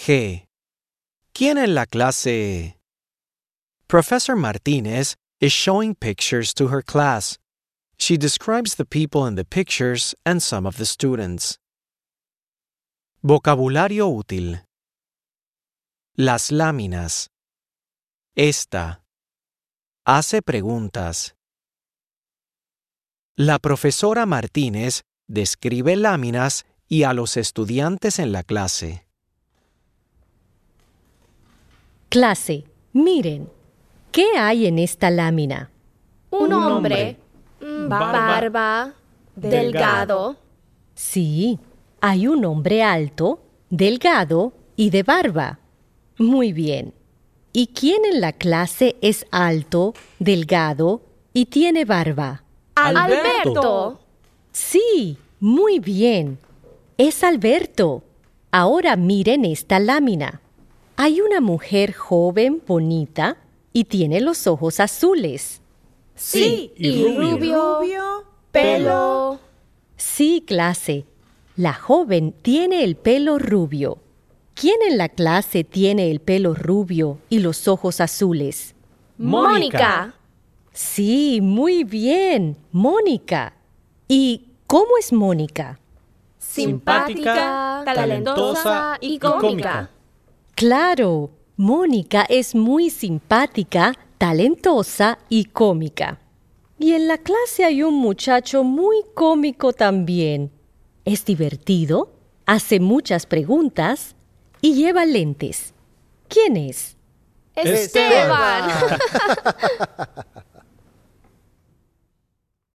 G. ¿Quién en la clase? Professor Martinez is showing pictures to her class. She describes the people in the pictures and some of the students. Vocabulario útil. Las láminas. Esta. Hace preguntas. La profesora Martínez describe láminas y a los estudiantes en la clase. Clase, miren, ¿qué hay en esta lámina? Un hombre, barba, delgado. Sí, hay un hombre alto, delgado y de barba. Muy bien. ¿Y quién en la clase es alto, delgado y tiene barba? Alberto. Sí, muy bien. Es Alberto. Ahora miren esta lámina. Hay una mujer joven, bonita y tiene los ojos azules. Sí, y rubio, pelo. Sí, clase. La joven tiene el pelo rubio. ¿Quién en la clase tiene el pelo rubio y los ojos azules? Mónica. Sí, muy bien, Mónica. ¿Y cómo es Mónica? Simpática, talentosa y cómica. Claro, Mónica es muy simpática, talentosa y cómica. Y en la clase hay un muchacho muy cómico también. Es divertido, hace muchas preguntas y lleva lentes. ¿Quién es? Esteban.